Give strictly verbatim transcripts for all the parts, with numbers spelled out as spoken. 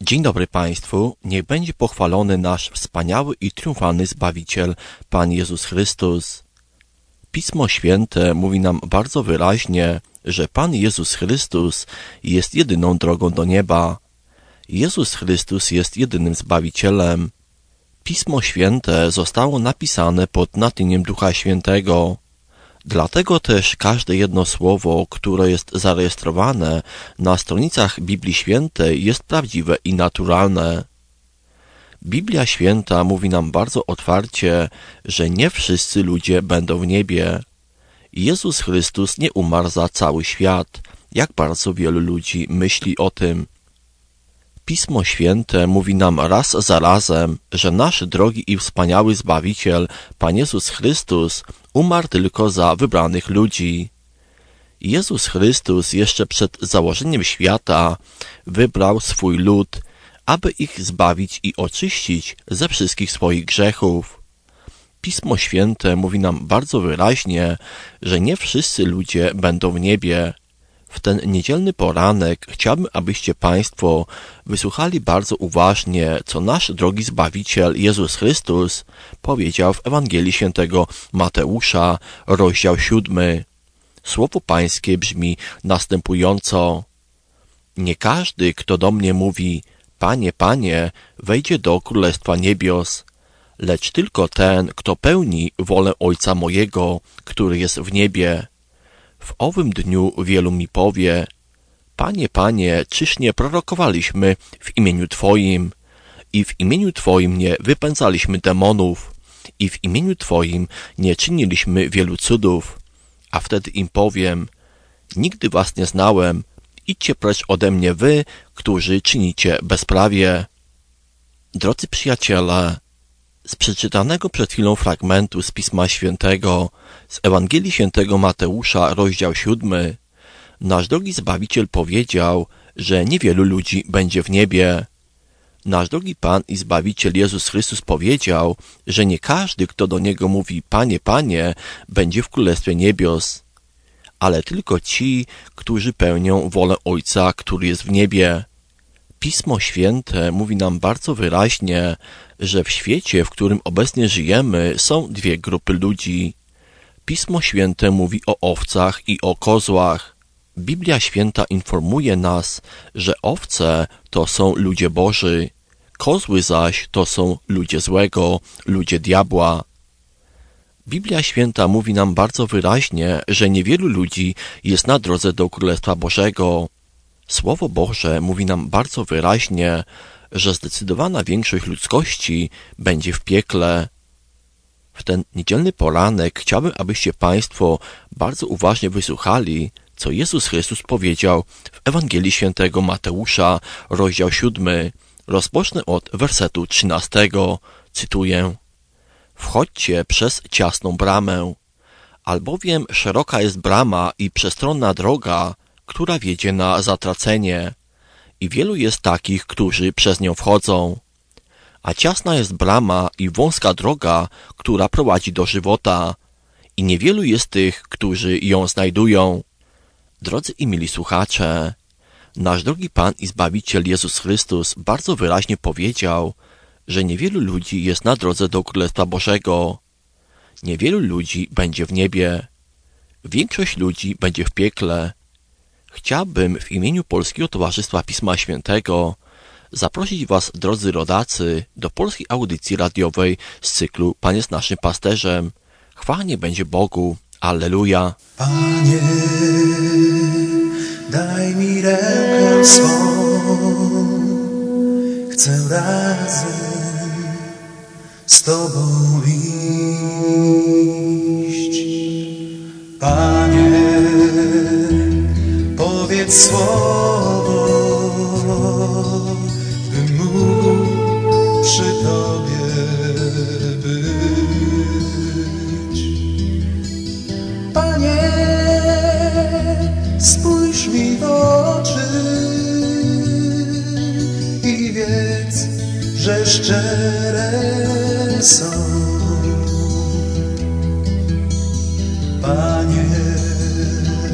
Dzień dobry Państwu, niech będzie pochwalony nasz wspaniały i triumfalny Zbawiciel, Pan Jezus Chrystus. Pismo Święte mówi nam bardzo wyraźnie, że Pan Jezus Chrystus jest jedyną drogą do nieba. Jezus Chrystus jest jedynym Zbawicielem. Pismo Święte zostało napisane pod natchnieniem Ducha Świętego. Dlatego też każde jedno słowo, które jest zarejestrowane na stronicach Biblii Świętej, jest prawdziwe i naturalne. Biblia Święta mówi nam bardzo otwarcie, że nie wszyscy ludzie będą w niebie. Jezus Chrystus nie umarł za cały świat, jak bardzo wielu ludzi myśli o tym. Pismo Święte mówi nam raz za razem, że nasz drogi i wspaniały Zbawiciel, Pan Jezus Chrystus, umarł tylko za wybranych ludzi. Jezus Chrystus jeszcze przed założeniem świata wybrał swój lud, aby ich zbawić i oczyścić ze wszystkich swoich grzechów. Pismo Święte mówi nam bardzo wyraźnie, że nie wszyscy ludzie będą w niebie. W ten niedzielny poranek chciałbym, abyście Państwo wysłuchali bardzo uważnie, co nasz drogi Zbawiciel Jezus Chrystus powiedział w Ewangelii Świętego Mateusza, rozdział siódmy. Słowo Pańskie brzmi następująco. Nie każdy, kto do mnie mówi, Panie, Panie, wejdzie do Królestwa Niebios, lecz tylko ten, kto pełni wolę Ojca mojego, który jest w niebie. W owym dniu wielu mi powie, Panie, Panie, czyż nie prorokowaliśmy w imieniu Twoim i w imieniu Twoim nie wypędzaliśmy demonów i w imieniu Twoim nie czyniliśmy wielu cudów? A wtedy im powiem, nigdy was nie znałem, idźcie precz ode mnie wy, którzy czynicie bezprawie. Drodzy przyjaciele, z przeczytanego przed chwilą fragmentu z Pisma Świętego, z Ewangelii Świętego Mateusza, rozdział siódmy, nasz drogi Zbawiciel powiedział, że niewielu ludzi będzie w niebie. Nasz drogi Pan i Zbawiciel Jezus Chrystus powiedział, że nie każdy, kto do Niego mówi Panie, Panie, będzie w Królestwie Niebios, ale tylko ci, którzy pełnią wolę Ojca, który jest w niebie. Pismo Święte mówi nam bardzo wyraźnie, że w świecie, w którym obecnie żyjemy, są dwie grupy ludzi. Pismo Święte mówi o owcach i o kozłach. Biblia Święta informuje nas, że owce to są ludzie Boży, kozły zaś to są ludzie złego, ludzie diabła. Biblia Święta mówi nam bardzo wyraźnie, że niewielu ludzi jest na drodze do Królestwa Bożego. Słowo Boże mówi nam bardzo wyraźnie, że zdecydowana większość ludzkości będzie w piekle. W ten niedzielny poranek chciałbym, abyście Państwo bardzo uważnie wysłuchali, co Jezus Chrystus powiedział w Ewangelii Świętego Mateusza, rozdział siódmy. Rozpocznę od wersetu trzynastego. Cytuję. Wchodźcie przez ciasną bramę, albowiem szeroka jest brama i przestronna droga, która wiedzie na zatracenie, i wielu jest takich, którzy przez nią wchodzą. A ciasna jest brama i wąska droga, która prowadzi do żywota, i niewielu jest tych, którzy ją znajdują. Drodzy i mili słuchacze, nasz drogi Pan i Zbawiciel Jezus Chrystus bardzo wyraźnie powiedział, że niewielu ludzi jest na drodze do Królestwa Bożego. Niewielu ludzi będzie w niebie. Większość ludzi będzie w piekle. Chciałbym w imieniu Polskiego Towarzystwa Pisma Świętego zaprosić Was, drodzy rodacy, do polskiej audycji radiowej z cyklu Pan jest naszym pasterzem. Chwała niech będzie Bogu. Alleluja. Panie, daj mi rękę swą, chcę razem z Tobą iść. Panie, powiedz słowo, bym mógł przy Tobie być. Panie, spójrz mi w oczy i wiedz, że szczere są. Panie,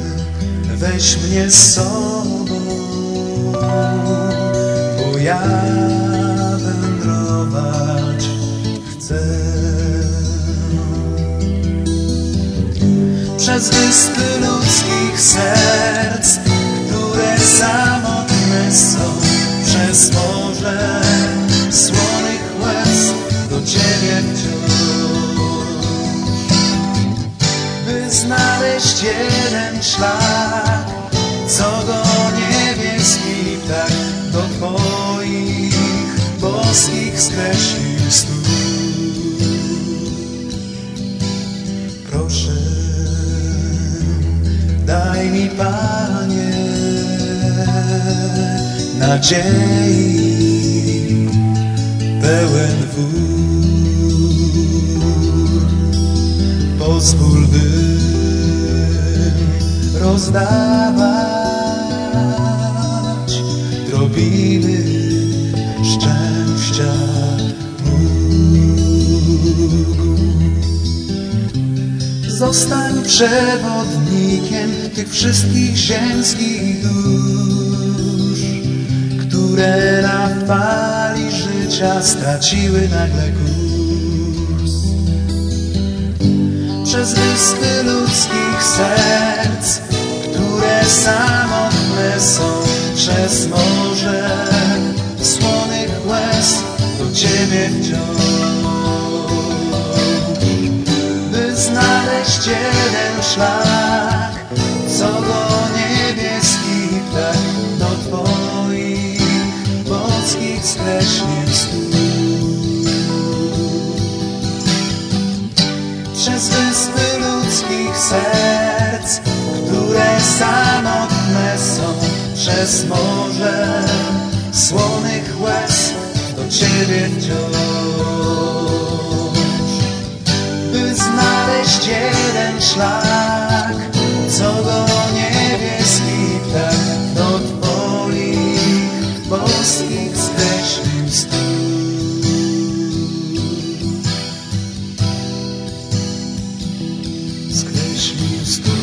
weź mnie z sobą, bo ja szlak, co go niebieski ptak do Twoich boskich skreślił stóp. Proszę, daj mi, Panie, nadziei pełen wór. Pozwól, bym rozdawać drobiny szczęścia mógł. Zostań przewodnikiem tych wszystkich ziemskich dusz, które na fali życia straciły nagle kurs. Przez wyspy ludzkich serc, które samotne są, przez morze słonych łez do Ciebie wciąż, by znaleźć jeden szlak, co go niebieski ptak do Twoich boskich skreślił stóp. Przez wyspy ludzkich serc, które samotne są, przez morze słonych łez do Ciebie wciąż, by znaleźć jeden szlak, co go niebieski ptak do Twoich boskich skreślił stóp. Skreślił stóp.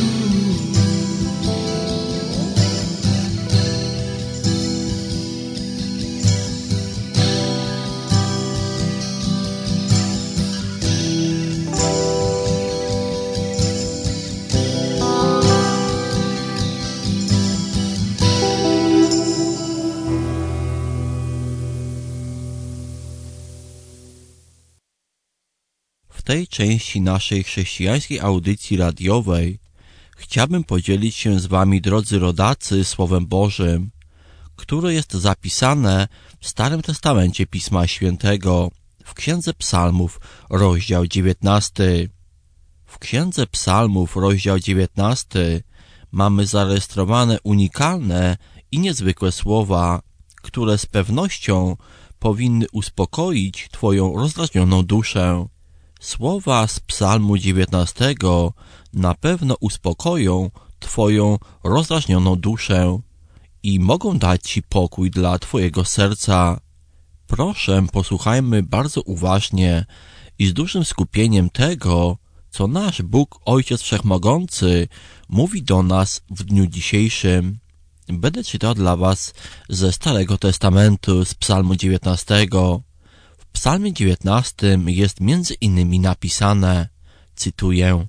W tej części naszej chrześcijańskiej audycji radiowej chciałbym podzielić się z Wami, drodzy rodacy, Słowem Bożym, które jest zapisane w Starym Testamencie Pisma Świętego, w Księdze Psalmów, rozdział dziewiętnasty. W Księdze Psalmów, rozdział dziewiętnasty, mamy zarejestrowane unikalne i niezwykłe słowa, które z pewnością powinny uspokoić Twoją rozdrażnioną duszę. Słowa z Psalmu dziewiętnastego na pewno uspokoją Twoją rozdrażnioną duszę i mogą dać Ci pokój dla Twojego serca. Proszę, posłuchajmy bardzo uważnie i z dużym skupieniem tego, co nasz Bóg Ojciec Wszechmogący mówi do nas w dniu dzisiejszym. Będę czytał dla Was ze Starego Testamentu, z Psalmu dziewiętnastego. W Psalmie dziewiętnastym jest między innymi napisane, cytuję: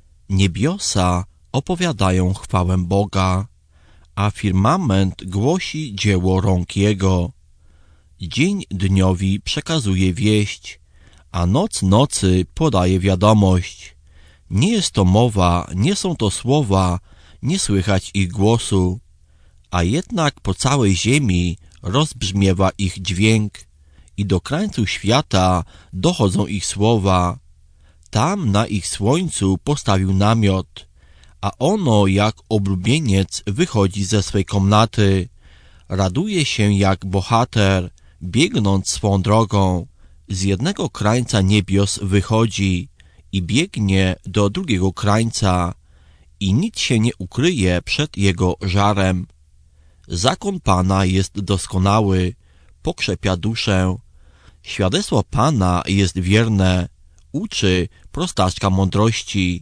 Niebiosa opowiadają chwałę Boga, a firmament głosi dzieło rąk Jego. Dzień dniowi przekazuje wieść, a noc nocy podaje wiadomość. Nie jest to mowa, nie są to słowa, nie słychać ich głosu, a jednak po całej ziemi rozbrzmiewa ich dźwięk i do krańców świata dochodzą ich słowa. Tam na ich słońcu postawił namiot, a ono jak oblubieniec wychodzi ze swej komnaty. Raduje się jak bohater, biegnąc swą drogą. Z jednego krańca niebios wychodzi i biegnie do drugiego krańca i nic się nie ukryje przed jego żarem. Zakon Pana jest doskonały, pokrzepia duszę. Świadectwo Pana jest wierne, uczy prostaczka mądrości.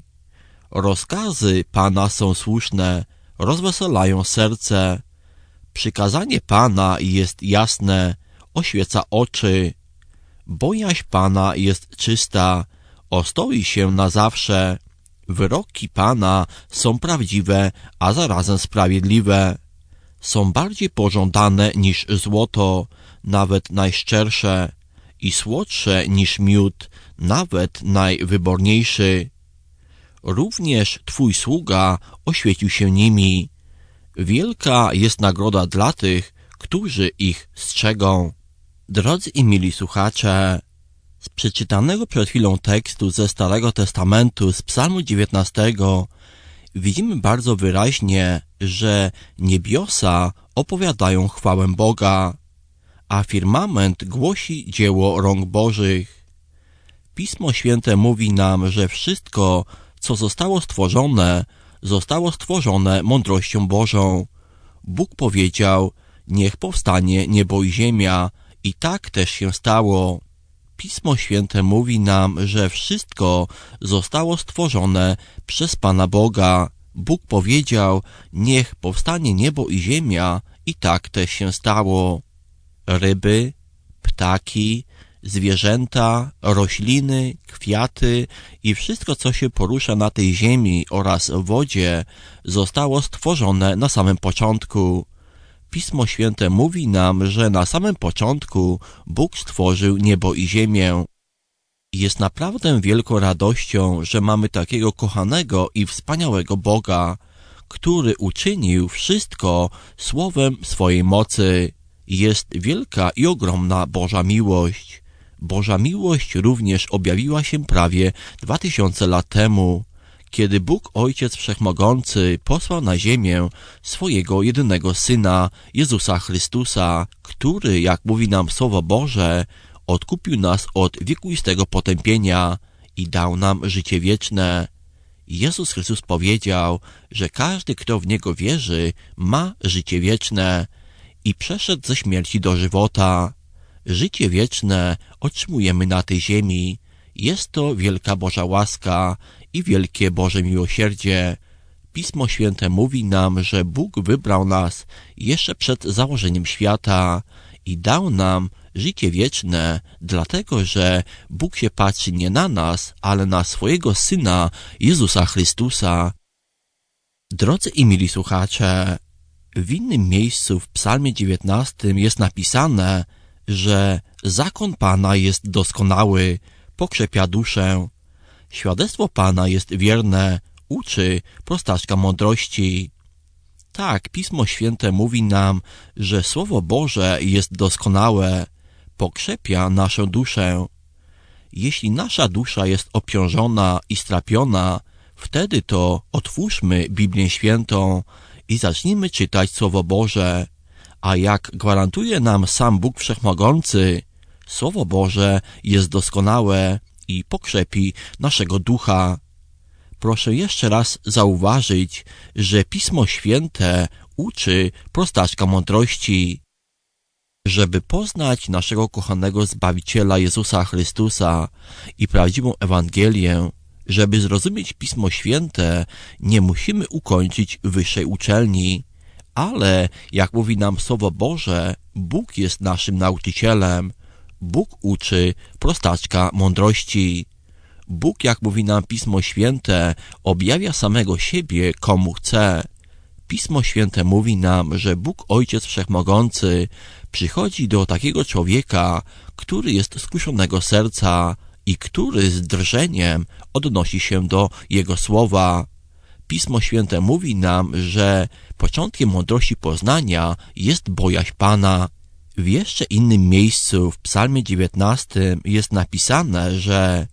Rozkazy Pana są słuszne, rozweselają serce. Przykazanie Pana jest jasne, oświeca oczy. Bojaźń Pana jest czysta, ostoi się na zawsze. Wyroki Pana są prawdziwe, a zarazem sprawiedliwe. Są bardziej pożądane niż złoto, nawet najszczersze, i słodsze niż miód, nawet najwyborniejszy. również Twój sługa oświecił się nimi. Wielka jest nagroda dla tych, którzy ich strzegą. Drodzy i mili słuchacze, z przeczytanego przed chwilą tekstu ze Starego Testamentu, z Psalmu dziewiętnastego, widzimy bardzo wyraźnie, że niebiosa opowiadają chwałę Boga, a firmament głosi dzieło rąk Bożych. Pismo Święte mówi nam, że wszystko, co zostało stworzone, zostało stworzone mądrością Bożą. Bóg powiedział, niech powstanie niebo i ziemia, i tak też się stało. Pismo Święte mówi nam, że wszystko zostało stworzone przez Pana Boga. Bóg powiedział, niech powstanie niebo i ziemia, i tak też się stało. Ryby, ptaki, zwierzęta, rośliny, kwiaty i wszystko, co się porusza na tej ziemi oraz w wodzie, zostało stworzone na samym początku. Pismo Święte mówi nam, że na samym początku Bóg stworzył niebo i ziemię. Jest naprawdę wielką radością, że mamy takiego kochanego i wspaniałego Boga, który uczynił wszystko słowem swojej mocy. Jest wielka i ogromna Boża miłość. Boża miłość również objawiła się prawie dwa tysiące lat temu, kiedy Bóg Ojciec Wszechmogący posłał na ziemię swojego jedynego Syna, Jezusa Chrystusa, który, jak mówi nam Słowo Boże, odkupił nas od wiekuistego potępienia i dał nam życie wieczne. Jezus Chrystus powiedział, że każdy, kto w Niego wierzy, ma życie wieczne i przeszedł ze śmierci do żywota. Życie wieczne otrzymujemy na tej ziemi. Jest to wielka Boża łaska i wielkie Boże miłosierdzie. Pismo Święte mówi nam, że Bóg wybrał nas jeszcze przed założeniem świata i dał nam życie wieczne, dlatego że Bóg się patrzy nie na nas, ale na swojego Syna, Jezusa Chrystusa. Drodzy i mili słuchacze, w innym miejscu w Psalmie dziewiętnastym jest napisane, że zakon Pana jest doskonały, pokrzepia duszę. Świadectwo Pana jest wierne, uczy prostaczka mądrości. Tak, Pismo Święte mówi nam, że Słowo Boże jest doskonałe, pokrzepia naszą duszę. Jeśli nasza dusza jest obciążona i strapiona, wtedy to otwórzmy Biblię Świętą i zacznijmy czytać Słowo Boże. A jak gwarantuje nam sam Bóg Wszechmogący, Słowo Boże jest doskonałe i pokrzepi naszego ducha. Proszę jeszcze raz zauważyć, że Pismo Święte uczy prostaczka mądrości. Żeby poznać naszego kochanego Zbawiciela Jezusa Chrystusa i prawdziwą Ewangelię, żeby zrozumieć Pismo Święte, nie musimy ukończyć wyższej uczelni, ale, jak mówi nam Słowo Boże, Bóg jest naszym nauczycielem. Bóg uczy prostaczka mądrości. Bóg, jak mówi nam Pismo Święte, objawia samego siebie komu chce. Pismo Święte mówi nam, że Bóg Ojciec Wszechmogący przychodzi do takiego człowieka, który jest skruszonego serca i który z drżeniem odnosi się do Jego słowa. Pismo Święte mówi nam, że początkiem mądrości poznania jest bojaźń Pana. W jeszcze innym miejscu w Psalmie dziewiętnastym jest napisane, że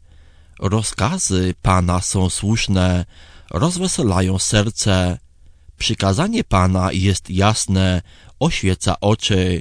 rozkazy Pana są słuszne, rozweselają serce. Przykazanie Pana jest jasne, oświeca oczy.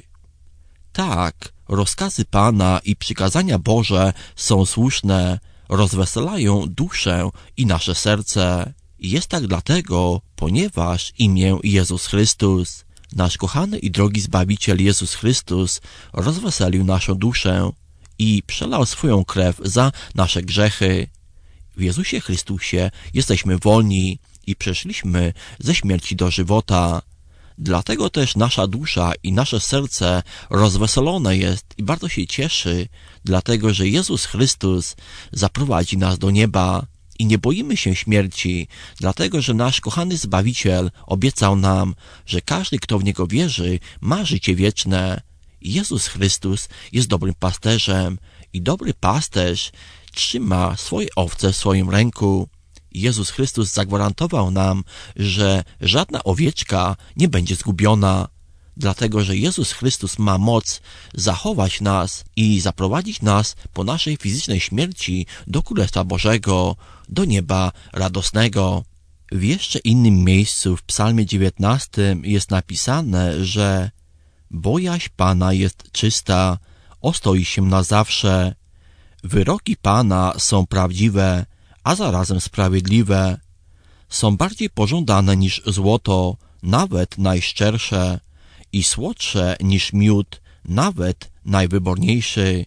Tak, rozkazy Pana i przykazania Boże są słuszne, rozweselają duszę i nasze serce. Jest tak dlatego, ponieważ imię Jezus Chrystus, nasz kochany i drogi Zbawiciel Jezus Chrystus, rozweselił naszą duszę i przelał swoją krew za nasze grzechy. W Jezusie Chrystusie jesteśmy wolni i przeszliśmy ze śmierci do żywota. Dlatego też nasza dusza i nasze serce rozweselone jest i bardzo się cieszy, dlatego że Jezus Chrystus zaprowadzi nas do nieba. I nie boimy się śmierci, dlatego że nasz kochany Zbawiciel obiecał nam, że każdy, kto w Niego wierzy, ma życie wieczne. Jezus Chrystus jest dobrym pasterzem i dobry pasterz trzyma swoje owce w swoim ręku. Jezus Chrystus zagwarantował nam, że żadna owieczka nie będzie zgubiona, dlatego że Jezus Chrystus ma moc zachować nas i zaprowadzić nas po naszej fizycznej śmierci do Królestwa Bożego, do nieba radosnego. W jeszcze innym miejscu w Psalmie dziewiętnastym jest napisane, że bojaźń Pana jest czysta, ostoi się na zawsze. Wyroki Pana są prawdziwe, a zarazem sprawiedliwe. Są bardziej pożądane niż złoto, nawet najszczersze, i słodsze niż miód, nawet najwyborniejszy.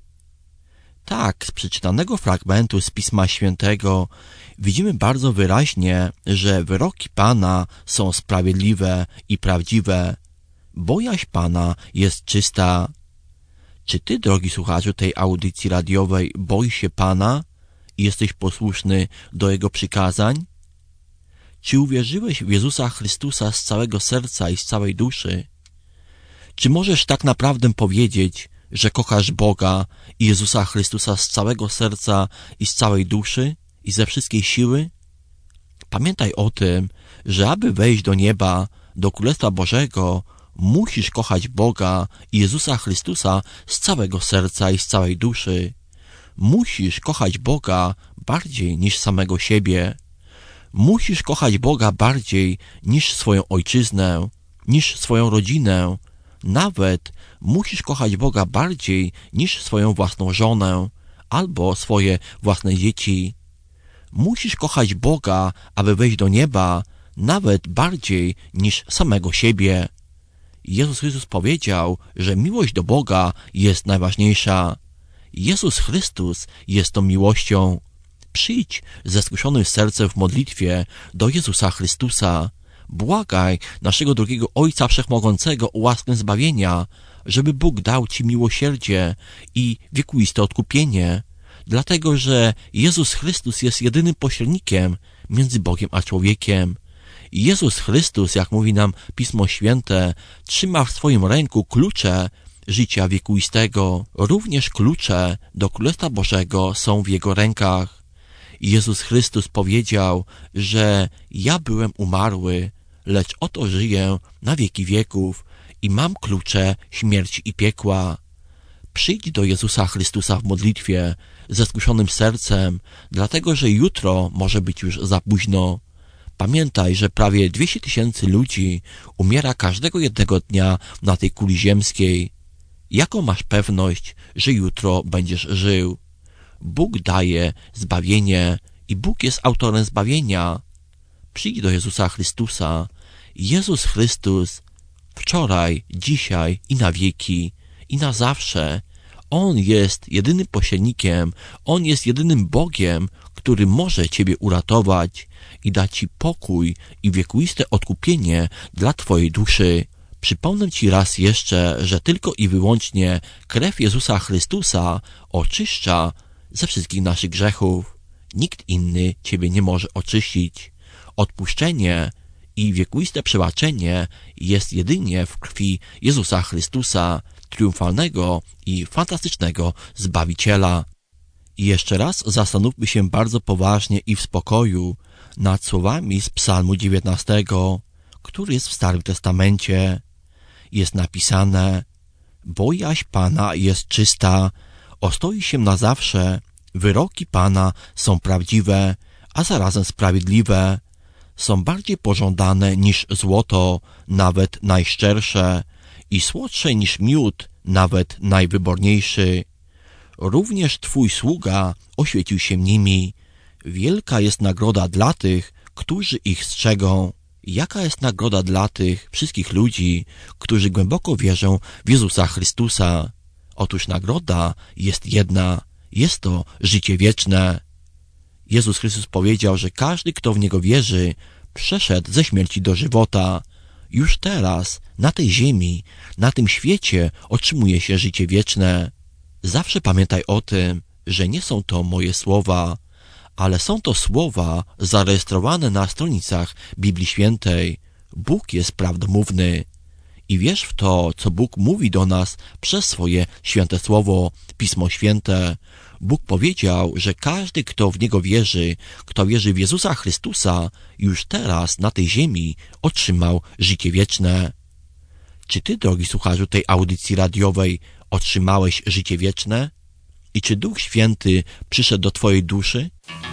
Tak, z przeczytanego fragmentu z Pisma Świętego widzimy bardzo wyraźnie, że wyroki Pana są sprawiedliwe i prawdziwe. Bojaźń Pana jest czysta. Czy ty, drogi słuchaczu tej audycji radiowej, boisz się Pana i jesteś posłuszny do Jego przykazań? Czy uwierzyłeś w Jezusa Chrystusa z całego serca i z całej duszy? Czy możesz tak naprawdę powiedzieć, że kochasz Boga i Jezusa Chrystusa z całego serca i z całej duszy i ze wszystkiej siły? Pamiętaj o tym, że aby wejść do nieba, do Królestwa Bożego, musisz kochać Boga i Jezusa Chrystusa z całego serca i z całej duszy. Musisz kochać Boga bardziej niż samego siebie. Musisz kochać Boga bardziej niż swoją ojczyznę, niż swoją rodzinę. Nawet musisz kochać Boga bardziej niż swoją własną żonę albo swoje własne dzieci. Musisz kochać Boga, aby wejść do nieba, nawet bardziej niż samego siebie. Jezus Chrystus powiedział, że miłość do Boga jest najważniejsza. Jezus Chrystus jest tą miłością. Przyjdź ze skruszonym sercem w modlitwie do Jezusa Chrystusa. Błagaj naszego drugiego Ojca Wszechmogącego o łaskę zbawienia, żeby Bóg dał ci miłosierdzie i wiekuiste odkupienie, dlatego że Jezus Chrystus jest jedynym pośrednikiem między Bogiem a człowiekiem. Jezus Chrystus, jak mówi nam Pismo Święte, trzyma w swoim ręku klucze życia wiekuistego. Również klucze do Królestwa Bożego są w Jego rękach. Jezus Chrystus powiedział, że ja byłem umarły, lecz oto żyję na wieki wieków i mam klucze śmierci i piekła. Przyjdź do Jezusa Chrystusa w modlitwie ze skruszonym sercem, dlatego że jutro może być już za późno. Pamiętaj, że prawie dwieście tysięcy ludzi umiera każdego jednego dnia na tej kuli ziemskiej. Jaką masz pewność, że jutro będziesz żył? Bóg daje zbawienie i Bóg jest autorem zbawienia. Przyjdź do Jezusa Chrystusa. Jezus Chrystus wczoraj, dzisiaj i na wieki i na zawsze. On jest jedynym pośrednikiem, On jest jedynym Bogiem, który może Ciebie uratować i dać Ci pokój i wiekuiste odkupienie dla Twojej duszy. Przypomnę Ci raz jeszcze, że tylko i wyłącznie krew Jezusa Chrystusa oczyszcza ze wszystkich naszych grzechów. Nikt inny Ciebie nie może oczyścić. Odpuszczenie i wiekuiste przebaczenie jest jedynie w krwi Jezusa Chrystusa, triumfalnego i fantastycznego Zbawiciela. I jeszcze raz zastanówmy się bardzo poważnie i w spokoju nad słowami z Psalmu dziewiętnastego, który jest w Starym Testamencie. Jest napisane: bojaźń Pana jest czysta, ostoi się na zawsze, wyroki Pana są prawdziwe, a zarazem sprawiedliwe. Są bardziej pożądane niż złoto, nawet najszczersze, i słodsze niż miód, nawet najwyborniejszy. Również Twój sługa oświecił się nimi. Wielka jest nagroda dla tych, którzy ich strzegą. Jaka jest nagroda dla tych wszystkich ludzi, którzy głęboko wierzą w Jezusa Chrystusa? Otóż nagroda jest jedna. Jest to życie wieczne. Jezus Chrystus powiedział, że każdy, kto w Niego wierzy, przeszedł ze śmierci do żywota. Już teraz, na tej ziemi, na tym świecie otrzymuje się życie wieczne. Zawsze pamiętaj o tym, że nie są to moje słowa, ale są to słowa zarejestrowane na stronicach Biblii Świętej. Bóg jest prawdomówny. I wierz w to, co Bóg mówi do nas przez swoje święte słowo, Pismo Święte. Bóg powiedział, że każdy, kto w Niego wierzy, kto wierzy w Jezusa Chrystusa, już teraz na tej ziemi otrzymał życie wieczne. Czy ty, drogi słuchaczu tej audycji radiowej, otrzymałeś życie wieczne? I czy Duch Święty przyszedł do twojej duszy?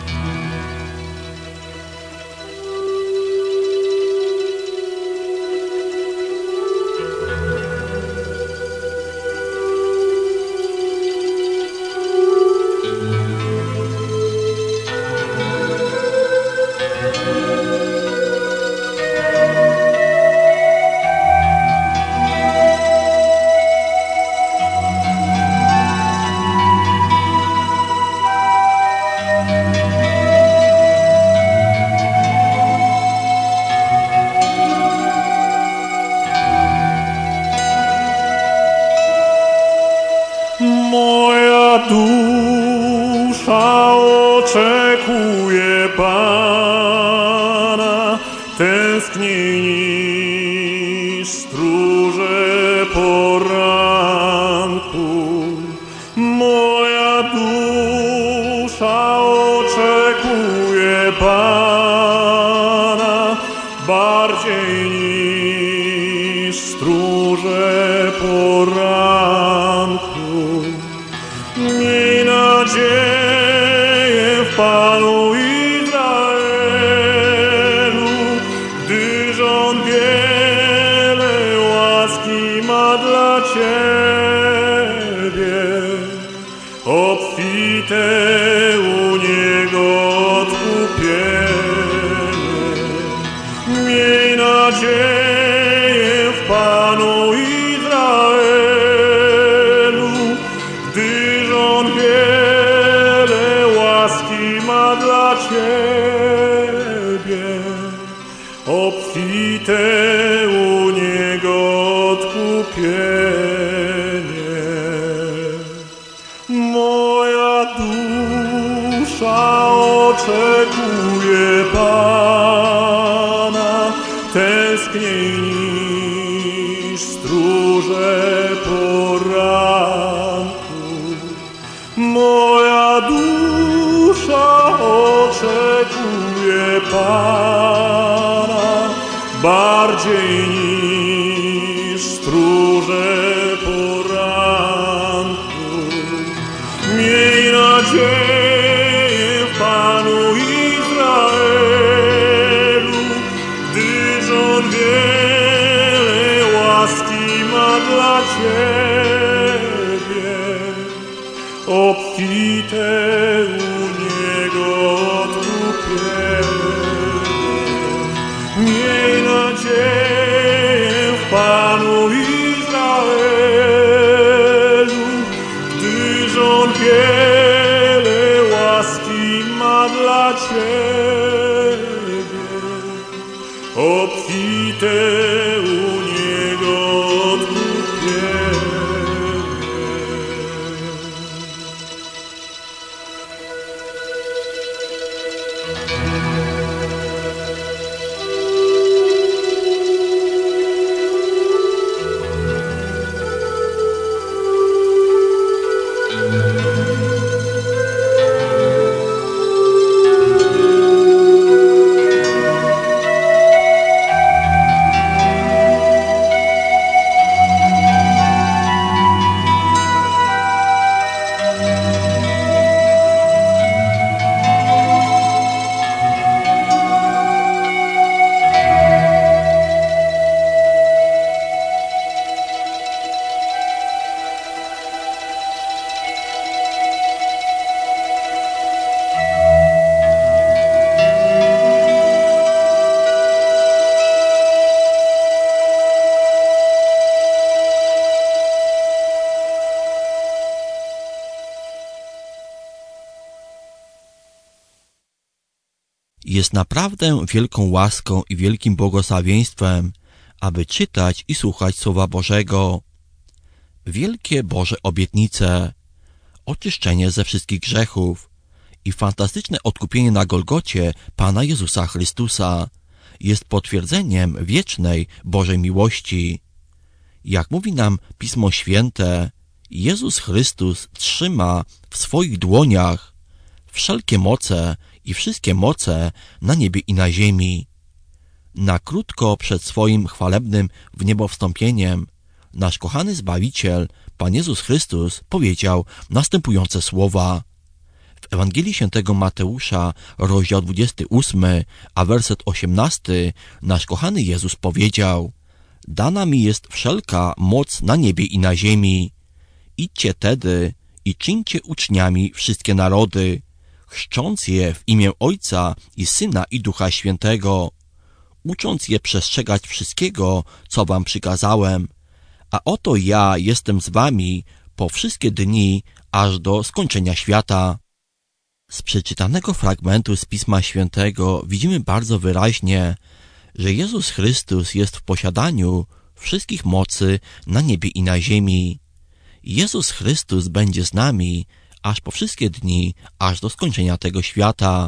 Jest naprawdę wielką łaską i wielkim błogosławieństwem, aby czytać i słuchać Słowa Bożego. Wielkie Boże obietnice, oczyszczenie ze wszystkich grzechów i fantastyczne odkupienie na Golgocie Pana Jezusa Chrystusa jest potwierdzeniem wiecznej Bożej miłości. Jak mówi nam Pismo Święte, Jezus Chrystus trzyma w swoich dłoniach wszelkie moce i wszystkie moce na niebie i na ziemi. Na krótko przed swoim chwalebnym wniebowstąpieniem nasz kochany Zbawiciel, Pan Jezus Chrystus, powiedział następujące słowa. W Ewangelii Świętego Mateusza, rozdział dwudziesty ósmy, a werset osiemnasty, nasz kochany Jezus powiedział: Dana mi jest wszelka moc na niebie i na ziemi. Idźcie tedy i czyńcie uczniami wszystkie narody, chrzcząc je w imię Ojca i Syna i Ducha Świętego, ucząc je przestrzegać wszystkiego, co wam przykazałem. A oto ja jestem z wami po wszystkie dni, aż do skończenia świata. Z przeczytanego fragmentu z Pisma Świętego widzimy bardzo wyraźnie, że Jezus Chrystus jest w posiadaniu wszystkich mocy na niebie i na ziemi. Jezus Chrystus będzie z nami aż po wszystkie dni, aż do skończenia tego świata.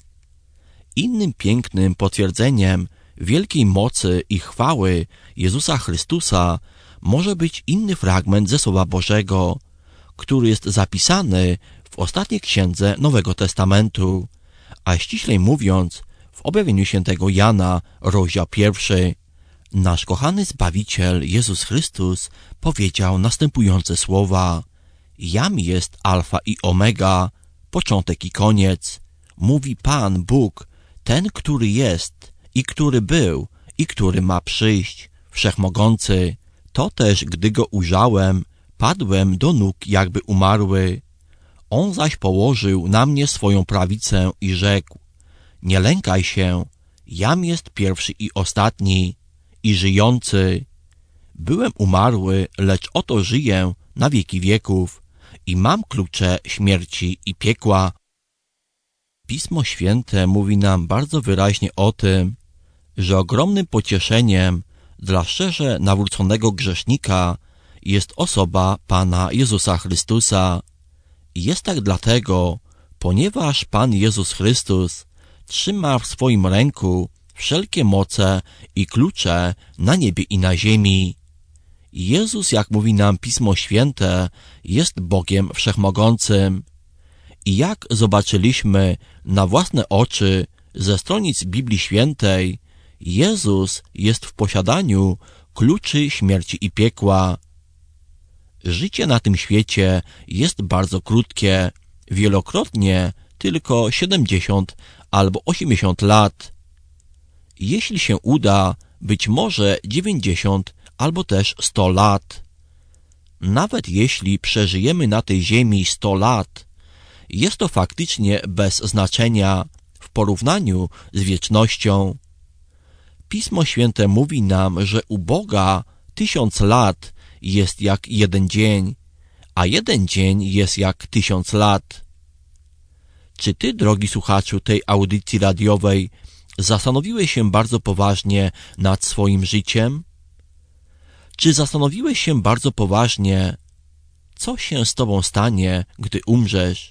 Innym pięknym potwierdzeniem wielkiej mocy i chwały Jezusa Chrystusa może być inny fragment ze Słowa Bożego, który jest zapisany w ostatniej księdze Nowego Testamentu, a ściślej mówiąc w objawieniu świętego Jana, rozdział pierwszy. Nasz kochany Zbawiciel Jezus Chrystus powiedział następujące słowa: Jam jest Alfa i Omega, początek i koniec, mówi Pan Bóg, ten, który jest i który był i który ma przyjść, Wszechmogący. To też, gdy go ujrzałem, padłem do nóg jakby umarły. On zaś położył na mnie swoją prawicę i rzekł: Nie lękaj się, jam jest pierwszy i ostatni i żyjący. Byłem umarły, lecz oto żyję na wieki wieków i mam klucze śmierci i piekła. Pismo Święte mówi nam bardzo wyraźnie o tym, że ogromnym pocieszeniem dla szczerze nawróconego grzesznika jest osoba Pana Jezusa Chrystusa. Jest tak dlatego, ponieważ Pan Jezus Chrystus trzyma w swoim ręku wszelkie moce i klucze na niebie i na ziemi. Jezus, jak mówi nam Pismo Święte, jest Bogiem Wszechmogącym. I jak zobaczyliśmy na własne oczy ze stronic Biblii Świętej, Jezus jest w posiadaniu kluczy śmierci i piekła. Życie na tym świecie jest bardzo krótkie, wielokrotnie tylko siedemdziesiąt albo osiemdziesiąt lat. Jeśli się uda, być może dziewięćdziesiąt albo też sto lat. Nawet jeśli przeżyjemy na tej ziemi sto lat, jest to faktycznie bez znaczenia w porównaniu z wiecznością. Pismo Święte mówi nam, że u Boga tysiąc lat jest jak jeden dzień, a jeden dzień jest jak tysiąc lat. Czy ty, drogi słuchaczu tej audycji radiowej, zastanowiłeś się bardzo poważnie nad swoim życiem? Czy zastanowiłeś się bardzo poważnie, co się z tobą stanie, gdy umrzesz?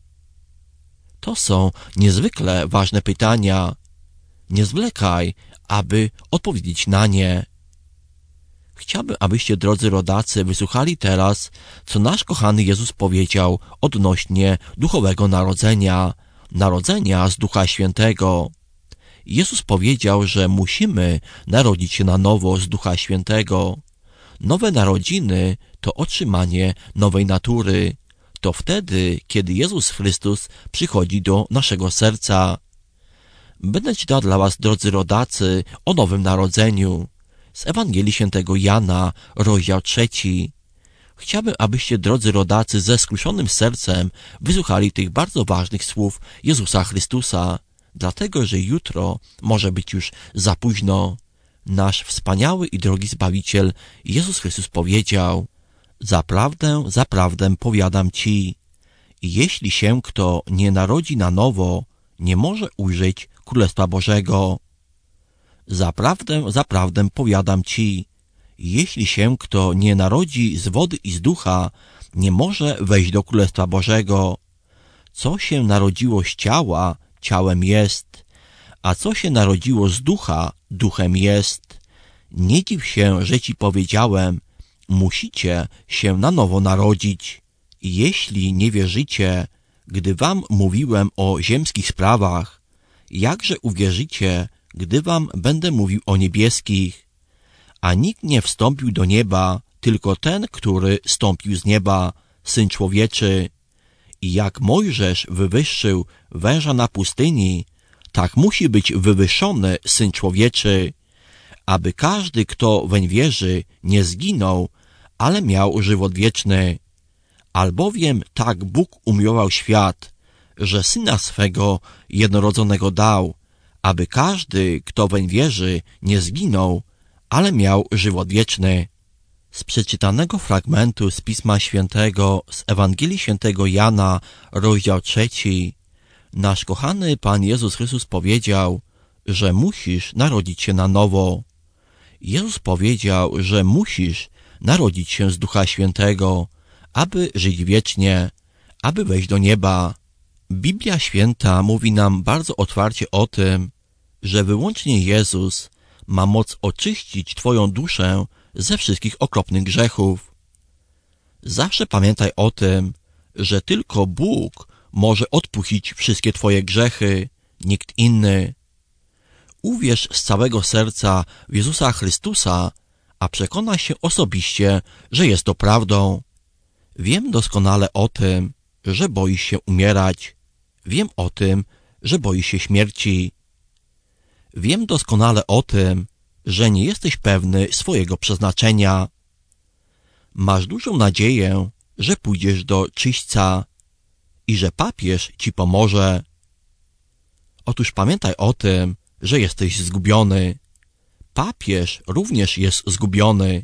To są niezwykle ważne pytania. Nie zwlekaj, aby odpowiedzieć na nie. Chciałbym, abyście, drodzy rodacy, wysłuchali teraz, co nasz kochany Jezus powiedział odnośnie duchowego narodzenia, narodzenia z Ducha Świętego. Jezus powiedział, że musimy narodzić się na nowo z Ducha Świętego. Nowe narodziny to otrzymanie nowej natury. To wtedy, kiedy Jezus Chrystus przychodzi do naszego serca. Będę czytał dla was, drodzy rodacy, o nowym narodzeniu. Z Ewangelii Świętego Jana, rozdział trzeci. Chciałbym, abyście, drodzy rodacy, ze skruszonym sercem wysłuchali tych bardzo ważnych słów Jezusa Chrystusa, dlatego, że jutro może być już za późno. Nasz wspaniały i drogi Zbawiciel Jezus Chrystus powiedział: Zaprawdę, zaprawdę powiadam ci, jeśli się kto nie narodzi na nowo, nie może ujrzeć Królestwa Bożego. Zaprawdę, zaprawdę powiadam ci, jeśli się kto nie narodzi z wody i z ducha, nie może wejść do Królestwa Bożego. Co się narodziło z ciała, ciałem jest, a co się narodziło z ducha, duchem jest. Nie dziw się, że ci powiedziałem, musicie się na nowo narodzić. Jeśli nie wierzycie, gdy wam mówiłem o ziemskich sprawach, jakże uwierzycie, gdy wam będę mówił o niebieskich? A nikt nie wstąpił do nieba, tylko ten, który stąpił z nieba, Syn Człowieczy. I jak Mojżesz wywyższył węża na pustyni, tak musi być wywyższony Syn Człowieczy, aby każdy, kto weń wierzy, nie zginął, ale miał żywot wieczny. Albowiem tak Bóg umiłował świat, że Syna swego jednorodzonego dał, aby każdy, kto weń wierzy, nie zginął, ale miał żywot wieczny. Z przeczytanego fragmentu z Pisma Świętego, z Ewangelii Świętego Jana, rozdział trzeci, nasz kochany Pan Jezus Chrystus powiedział, że musisz narodzić się na nowo. Jezus powiedział, że musisz narodzić się z Ducha Świętego, aby żyć wiecznie, aby wejść do nieba. Biblia Święta mówi nam bardzo otwarcie o tym, że wyłącznie Jezus ma moc oczyścić twoją duszę ze wszystkich okropnych grzechów. Zawsze pamiętaj o tym, że tylko Bóg może odpuścić wszystkie twoje grzechy, nikt inny. Uwierz z całego serca w Jezusa Chrystusa, a przekonaj się osobiście, że jest to prawdą. Wiem doskonale o tym, że boisz się umierać. Wiem o tym, że boisz się śmierci. Wiem doskonale o tym, że nie jesteś pewny swojego przeznaczenia. Masz dużą nadzieję, że pójdziesz do czyśćca i że papież ci pomoże. Otóż pamiętaj o tym, że jesteś zgubiony. Papież również jest zgubiony.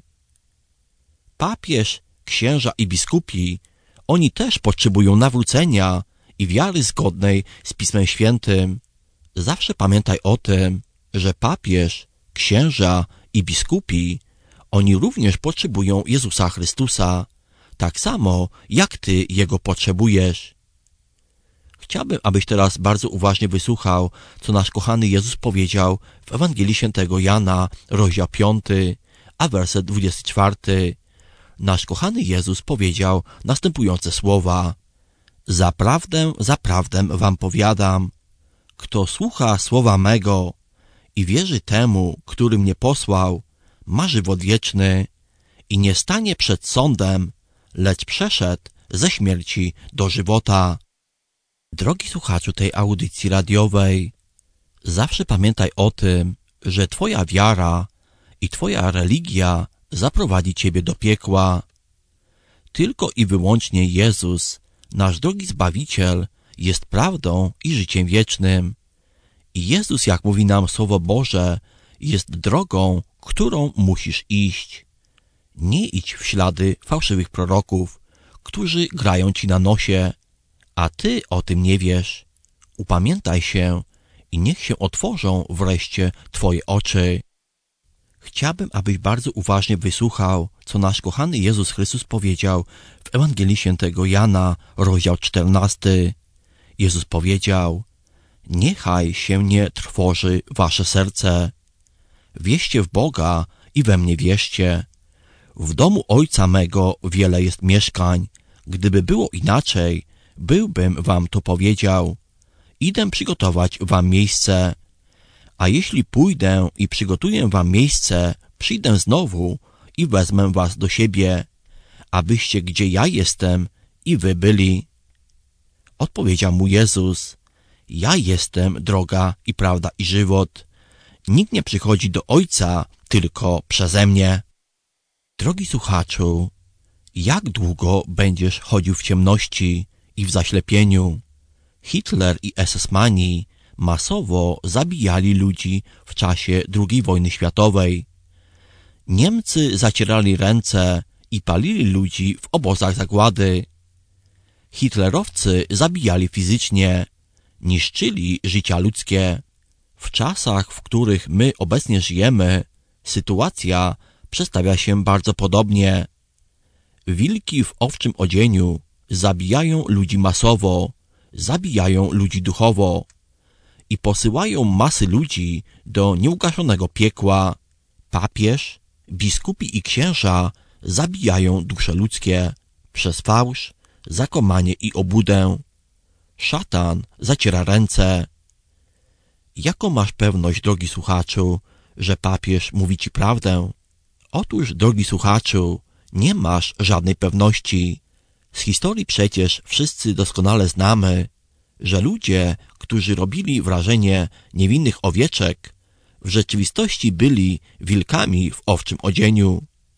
Papież, księża i biskupi, oni też potrzebują nawrócenia i wiary zgodnej z Pismem Świętym. Zawsze pamiętaj o tym, że papież, księża i biskupi, oni również potrzebują Jezusa Chrystusa, tak samo jak ty Jego potrzebujesz. Chciałbym, abyś teraz bardzo uważnie wysłuchał, co nasz kochany Jezus powiedział w Ewangelii Świętego Jana, rozdział piąty, a werset dwudziesty czwarty. Nasz kochany Jezus powiedział następujące słowa. Zaprawdę, zaprawdę wam powiadam, kto słucha słowa mego i wierzy temu, który mnie posłał, ma żywot wieczny i nie stanie przed sądem, lecz przeszedł ze śmierci do żywota. Drogi słuchaczu tej audycji radiowej, zawsze pamiętaj o tym, że twoja wiara i twoja religia zaprowadzi ciebie do piekła. Tylko i wyłącznie Jezus, nasz drogi Zbawiciel, jest prawdą i życiem wiecznym. I Jezus, jak mówi nam Słowo Boże, jest drogą, którą musisz iść. Nie idź w ślady fałszywych proroków, którzy grają ci na nosie, a ty o tym nie wiesz. Upamiętaj się i niech się otworzą wreszcie twoje oczy. Chciałbym, abyś bardzo uważnie wysłuchał, co nasz kochany Jezus Chrystus powiedział w Ewangelii Świętego Jana, rozdział czternasty. Jezus powiedział, niechaj się nie trwoży wasze serce. Wierzcie w Boga i we mnie wierzcie. W domu Ojca mego wiele jest mieszkań. Gdyby było inaczej, byłbym wam to powiedział. Idę przygotować wam miejsce. A jeśli pójdę i przygotuję wam miejsce, przyjdę znowu i wezmę was do siebie, abyście gdzie ja jestem i wy byli. Odpowiedział mu Jezus, ja jestem droga i prawda i żywot. Nikt nie przychodzi do Ojca tylko przeze mnie. Drogi słuchaczu, jak długo będziesz chodził w ciemności i w zaślepieniu? Hitler i esesmani masowo zabijali ludzi w czasie drugiej wojny światowej. Niemcy zacierali ręce i palili ludzi w obozach zagłady. Hitlerowcy zabijali fizycznie, niszczyli życia ludzkie. W czasach, w których my obecnie żyjemy, sytuacja przedstawia się bardzo podobnie. Wilki w owczym odzieniu zabijają ludzi masowo, zabijają ludzi duchowo i posyłają masy ludzi do nieugaszonego piekła. Papież, biskupi i księża zabijają dusze ludzkie przez fałsz, zakłamanie i obłudę. Szatan zaciera ręce. Jaką masz pewność, drogi słuchaczu, że papież mówi ci prawdę? Otóż, drogi słuchaczu, nie masz żadnej pewności. Z historii przecież wszyscy doskonale znamy, że ludzie, którzy robili wrażenie niewinnych owieczek, w rzeczywistości byli wilkami w owczym odzieniu.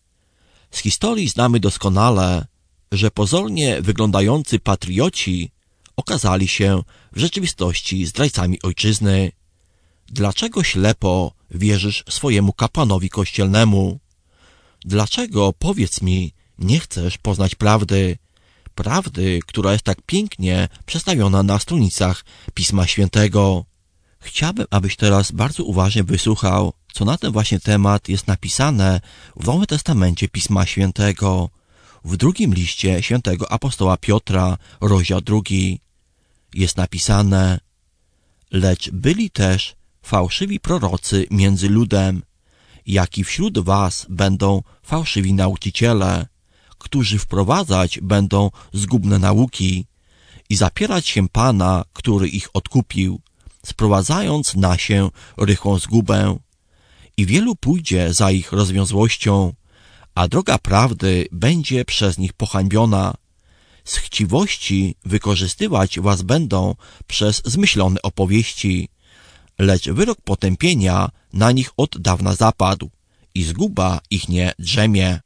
Z historii znamy doskonale, że pozornie wyglądający patrioci okazali się w rzeczywistości zdrajcami ojczyzny. Dlaczego ślepo wierzysz swojemu kapłanowi kościelnemu? Dlaczego, powiedz mi, nie chcesz poznać prawdy? Prawdy, która jest tak pięknie przedstawiona na stronicach Pisma Świętego. Chciałbym, abyś teraz bardzo uważnie wysłuchał, co na ten właśnie temat jest napisane w Nowym Testamencie Pisma Świętego, w drugim liście świętego apostoła Piotra, rozdział drugi. Jest napisane: lecz byli też fałszywi prorocy między ludem, jak i wśród was będą fałszywi nauczyciele, którzy wprowadzać będą zgubne nauki i zapierać się Pana, który ich odkupił, sprowadzając na się rychłą zgubę. I wielu pójdzie za ich rozwiązłością, a droga prawdy będzie przez nich pohańbiona. Z chciwości wykorzystywać was będą przez zmyślone opowieści, lecz wyrok potępienia na nich od dawna zapadł i zguba ich nie drzemie.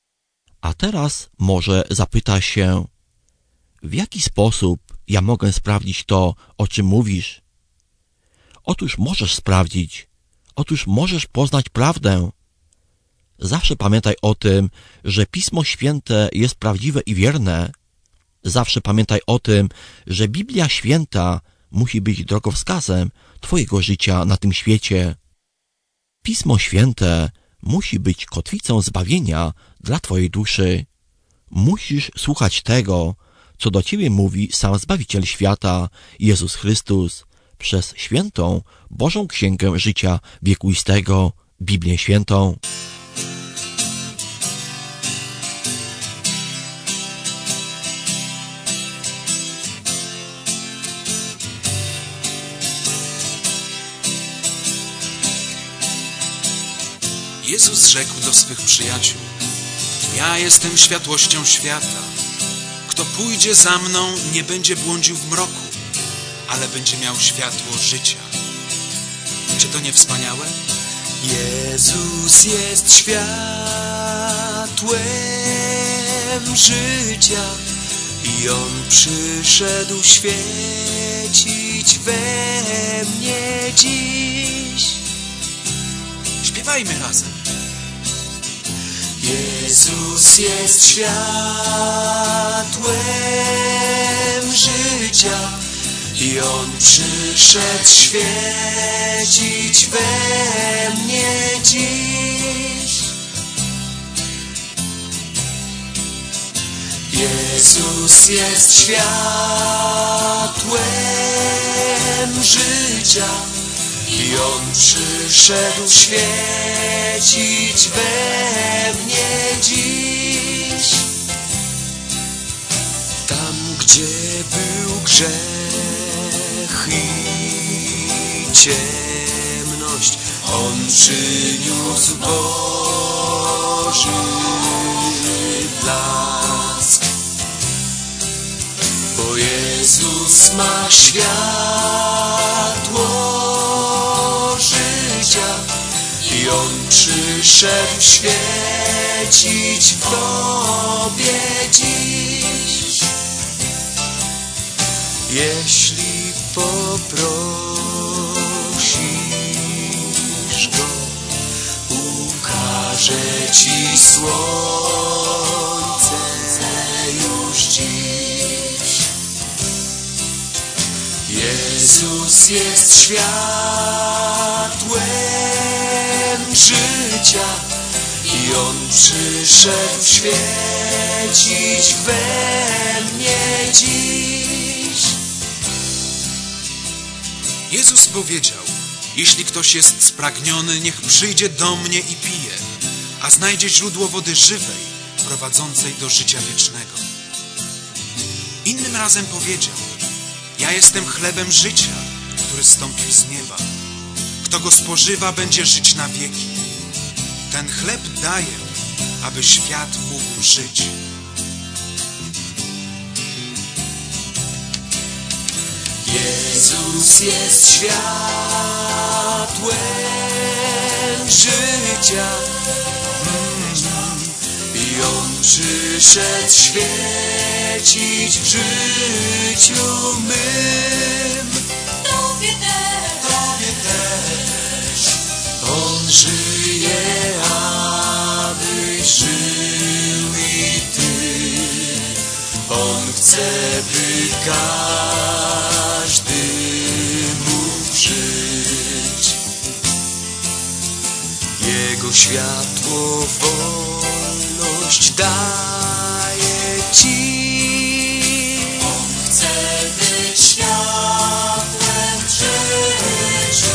A teraz może zapytasz się, w jaki sposób ja mogę sprawdzić to, o czym mówisz? Otóż możesz sprawdzić, otóż możesz poznać prawdę. Zawsze pamiętaj o tym, że Pismo Święte jest prawdziwe i wierne. Zawsze pamiętaj o tym, że Biblia Święta musi być drogowskazem twojego życia na tym świecie. Pismo Święte musi być kotwicą zbawienia dla twojej duszy. Musisz słuchać tego, co do ciebie mówi sam Zbawiciel świata, Jezus Chrystus, przez świętą Bożą Księgę Życia Wiekuistego, Biblię Świętą. Jezus rzekł do swych przyjaciół: ja jestem światłością świata. Kto pójdzie za mną, nie będzie błądził w mroku, ale będzie miał światło życia. Czy to nie wspaniałe? Jezus jest światłem życia i On przyszedł świecić we mnie dziś. Śpiewajmy razem. Jezus jest światłem życia i On przyszedł świecić we mnie dziś. Jezus jest światłem życia i On przyszedł świecić we mnie dziś. Tam, gdzie był grzech i ciemność, On przyniósł Boży blask. Bo Jezus ma światło życia i On przyszedł świecić w tobie dziś. Jeśli poprosisz Go, ukaże ci słońce już dziś. Jezus jest światłem życia i On przyszedł świecić we mnie dziś. Jezus powiedział: jeśli ktoś jest spragniony, niech przyjdzie do mnie i pije, a znajdzie źródło wody żywej prowadzącej do życia wiecznego. Innym razem powiedział: ja jestem chlebem życia, który zstąpił z nieba. Kto go spożywa, będzie żyć na wieki. Ten chleb daję, aby świat mógł żyć. Jezus jest światłem życia i On przyszedł świecić w życiu mym. Tobie też, Tobie też. On żyje, abyś żył i Ty. On chce, by każdy mógł żyć. Jego światło wolność daje Ci. On chce być światłem w życiu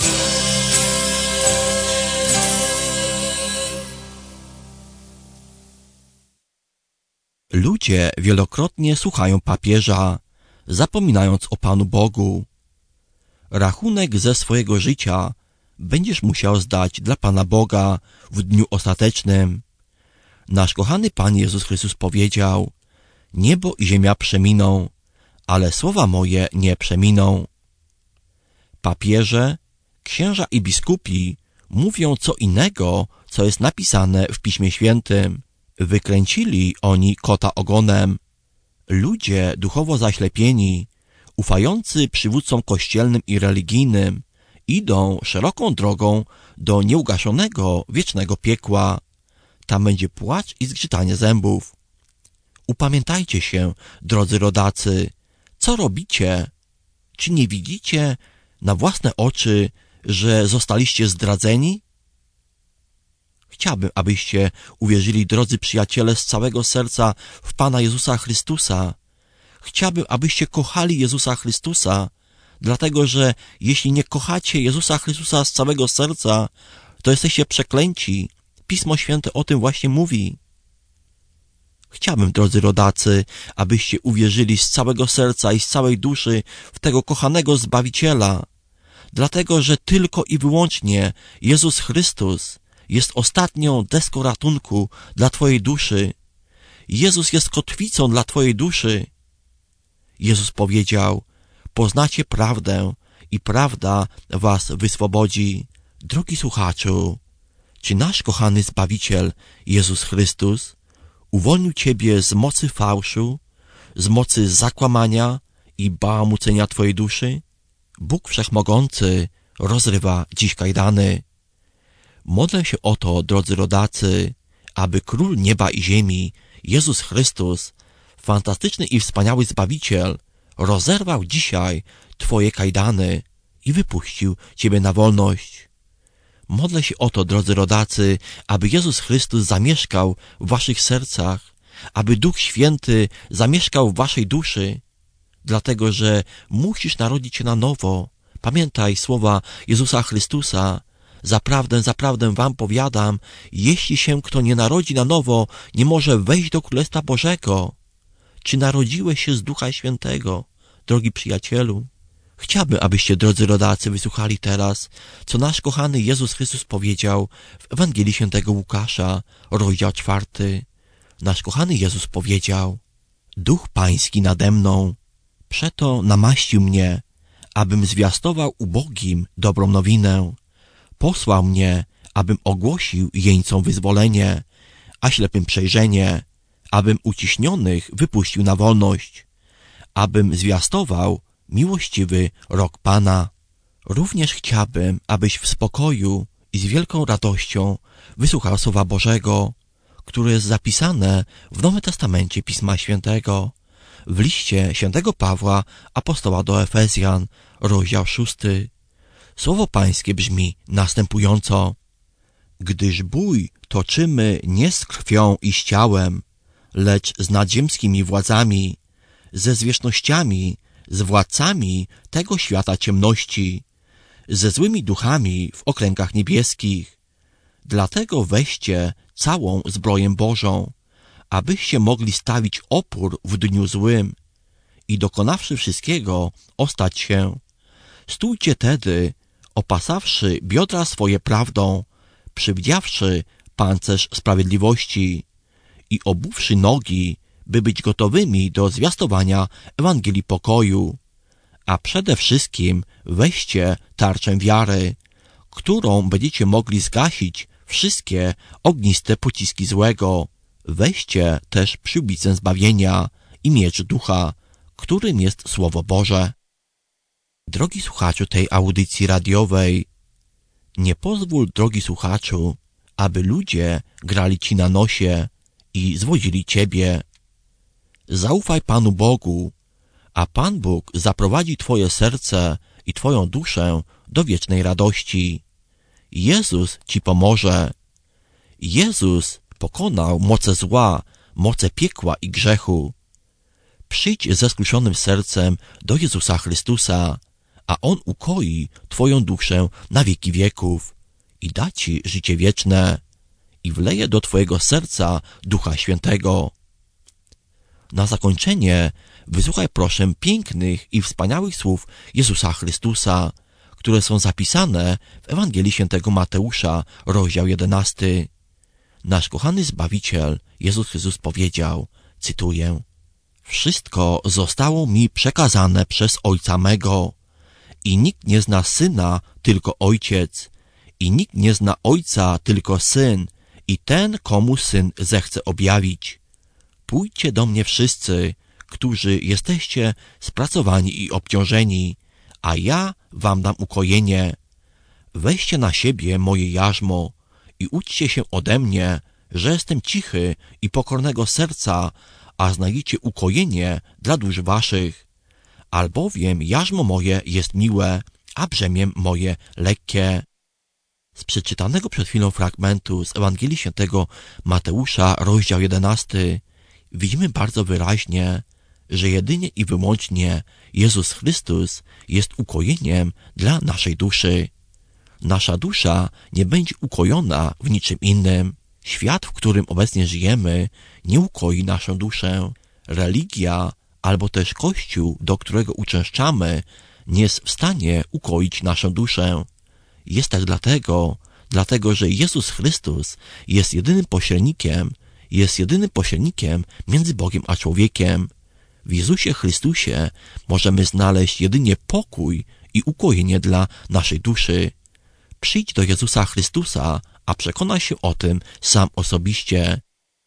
Ludzie wielokrotnie słuchają papieża, zapominając o Panu Bogu. Rachunek ze swojego życia będziesz musiał zdać dla Pana Boga w dniu ostatecznym. Nasz kochany Pan Jezus Chrystus powiedział: niebo i ziemia przeminą, ale słowa moje nie przeminą. Papieże, księża i biskupi mówią co innego, co jest napisane w Piśmie Świętym. Wykręcili oni kota ogonem. Ludzie duchowo zaślepieni, ufający przywódcom kościelnym i religijnym, idą szeroką drogą do nieugaszonego, wiecznego piekła. Tam będzie płacz i zgrzytanie zębów. Upamiętajcie się, drodzy rodacy. Co robicie? Czy nie widzicie na własne oczy, że zostaliście zdradzeni? Chciałbym, abyście uwierzyli, drodzy przyjaciele, z całego serca w Pana Jezusa Chrystusa. Chciałbym, abyście kochali Jezusa Chrystusa, dlatego że jeśli nie kochacie Jezusa Chrystusa z całego serca, to jesteście przeklęci. Pismo Święte o tym właśnie mówi. Chciałbym, drodzy rodacy, abyście uwierzyli z całego serca i z całej duszy w tego kochanego Zbawiciela, dlatego że tylko i wyłącznie Jezus Chrystus jest ostatnią deską ratunku dla twojej duszy. Jezus jest kotwicą dla twojej duszy. Jezus powiedział: poznacie prawdę i prawda was wyswobodzi. Drogi słuchaczu, czy nasz kochany Zbawiciel Jezus Chrystus uwolnił ciebie z mocy fałszu, z mocy zakłamania i bałamucenia twojej duszy? Bóg Wszechmogący rozrywa dziś kajdany. Modlę się o to, drodzy rodacy, aby Król nieba i ziemi, Jezus Chrystus, fantastyczny i wspaniały Zbawiciel, rozerwał dzisiaj twoje kajdany i wypuścił ciebie na wolność. Modlę się o to, drodzy rodacy, aby Jezus Chrystus zamieszkał w waszych sercach, aby Duch Święty zamieszkał w waszej duszy, dlatego że musisz narodzić się na nowo. Pamiętaj słowa Jezusa Chrystusa: zaprawdę, zaprawdę wam powiadam, jeśli się kto nie narodzi na nowo, nie może wejść do Królestwa Bożego. Czy narodziłeś się z Ducha Świętego, drogi przyjacielu? Chciałbym, abyście, drodzy rodacy, wysłuchali teraz, co nasz kochany Jezus Chrystus powiedział w Ewangelii Świętego Łukasza, rozdział czwarty. Nasz kochany Jezus powiedział: Duch Pański nade mną, przeto namaścił mnie, abym zwiastował ubogim dobrą nowinę. Posłał mnie, abym ogłosił jeńcom wyzwolenie, a ślepym przejrzenie, abym uciśnionych wypuścił na wolność, abym zwiastował miłościwy rok Pana. Również chciałbym, abyś w spokoju i z wielką radością wysłuchał Słowa Bożego, które jest zapisane w Nowym Testamencie Pisma Świętego, w liście świętego Pawła, apostoła do Efezjan, rozdział szósty. Słowo Pańskie brzmi następująco: gdyż bój toczymy nie z krwią i z ciałem, lecz z nadziemskimi władzami, ze zwierzchnościami, z władcami tego świata ciemności, ze złymi duchami w okręgach niebieskich. Dlatego weźcie całą zbroję Bożą, abyście mogli stawić opór w dniu złym i dokonawszy wszystkiego, ostać się. Stójcie tedy, opasawszy biodra swoje prawdą, przywdziawszy pancerz sprawiedliwości i obuwszy nogi, by być gotowymi do zwiastowania Ewangelii pokoju. A przede wszystkim weźcie tarczę wiary, którą będziecie mogli zgasić wszystkie ogniste pociski złego. Weźcie też przyłbicę zbawienia i miecz ducha, którym jest Słowo Boże. Drogi słuchaczu tej audycji radiowej, nie pozwól, drogi słuchaczu, aby ludzie grali ci na nosie i zwodzili ciebie. Zaufaj Panu Bogu, a Pan Bóg zaprowadzi twoje serce i twoją duszę do wiecznej radości. Jezus ci pomoże. Jezus pokonał moce zła, moce piekła i grzechu. Przyjdź ze skruszonym sercem do Jezusa Chrystusa, a On ukoi twoją duszę na wieki wieków i da ci życie wieczne i wleje do twojego serca Ducha Świętego. Na zakończenie wysłuchaj proszę pięknych i wspaniałych słów Jezusa Chrystusa, które są zapisane w Ewangelii Świętego Mateusza, rozdział jedenasty. Nasz kochany Zbawiciel, Jezus Chrystus powiedział, cytuję: wszystko zostało mi przekazane przez Ojca mego i nikt nie zna Syna, tylko Ojciec, i nikt nie zna Ojca, tylko Syn i ten, komu Syn zechce objawić. Pójdźcie do mnie wszyscy, którzy jesteście spracowani i obciążeni, a ja wam dam ukojenie. Weźcie na siebie moje jarzmo i uczcie się ode mnie, że jestem cichy i pokornego serca, a znajdziecie ukojenie dla dusz waszych. Albowiem jarzmo moje jest miłe, a brzemię moje lekkie. Z przeczytanego przed chwilą fragmentu z Ewangelii Świętego Mateusza, rozdział jedenasty, widzimy bardzo wyraźnie, że jedynie i wyłącznie Jezus Chrystus jest ukojeniem dla naszej duszy. Nasza dusza nie będzie ukojona w niczym innym. Świat, w którym obecnie żyjemy, nie ukoi naszą duszę. Religia albo też Kościół, do którego uczęszczamy, nie jest w stanie ukoić naszą duszę. Jest tak dlatego, dlatego że Jezus Chrystus jest jedynym pośrednikiem, jest jedynym pośrednikiem między Bogiem a człowiekiem. W Jezusie Chrystusie możemy znaleźć jedynie pokój i ukojenie dla naszej duszy. Przyjdź do Jezusa Chrystusa, a przekonaj się o tym sam osobiście.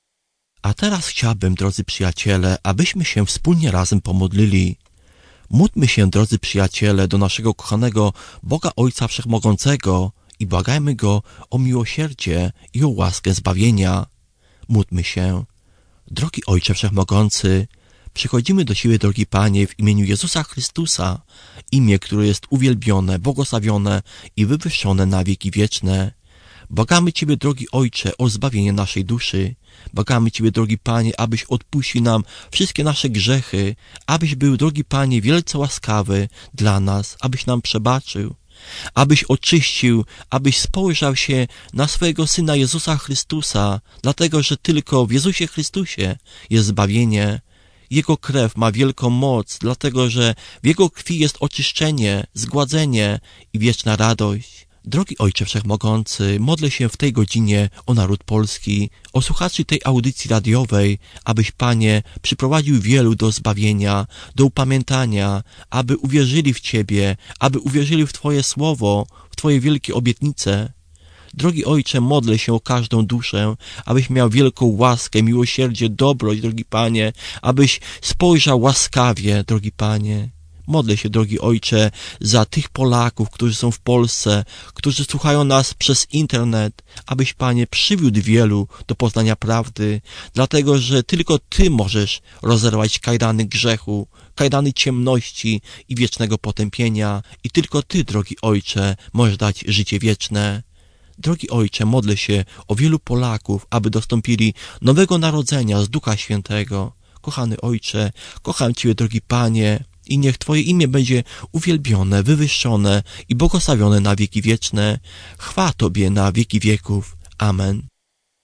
A teraz chciałbym, drodzy przyjaciele, abyśmy się wspólnie razem pomodlili. Módlmy się, drodzy przyjaciele, do naszego kochanego Boga Ojca Wszechmogącego i błagajmy Go o miłosierdzie i o łaskę zbawienia. Módlmy się. Drogi Ojcze Wszechmogący, przychodzimy do Ciebie, drogi Panie, w imieniu Jezusa Chrystusa, imię, które jest uwielbione, błogosławione i wywyższone na wieki wieczne. Błagamy Ciebie, drogi Ojcze, o zbawienie naszej duszy. Błagamy Ciebie, drogi Panie, abyś odpuścił nam wszystkie nasze grzechy, abyś był, drogi Panie, wielce łaskawy dla nas, abyś nam przebaczył, abyś oczyścił, abyś spojrzał się na swojego Syna Jezusa Chrystusa, dlatego, że tylko w Jezusie Chrystusie jest zbawienie. Jego krew ma wielką moc, dlatego, że w Jego krwi jest oczyszczenie, zgładzenie i wieczna radość. Drogi Ojcze Wszechmogący, modlę się w tej godzinie o naród polski, o słuchaczy tej audycji radiowej, abyś, Panie, przyprowadził wielu do zbawienia, do upamiętania, aby uwierzyli w Ciebie, aby uwierzyli w Twoje słowo, w Twoje wielkie obietnice. Drogi Ojcze, modlę się o każdą duszę, abyś miał wielką łaskę, miłosierdzie, dobroć, drogi Panie, abyś spojrzał łaskawie, drogi Panie. Modlę się, drogi Ojcze, za tych Polaków, którzy są w Polsce, którzy słuchają nas przez internet, abyś, Panie, przywiódł wielu do poznania prawdy, dlatego, że tylko Ty możesz rozerwać kajdany grzechu, kajdany ciemności i wiecznego potępienia i tylko Ty, drogi Ojcze, możesz dać życie wieczne. Drogi Ojcze, modlę się o wielu Polaków, aby dostąpili nowego narodzenia z Ducha Świętego. Kochany Ojcze, kocham Ciebie, drogi Panie, i niech Twoje imię będzie uwielbione, wywyższone i błogosławione na wieki wieczne. Chwała Tobie na wieki wieków. Amen.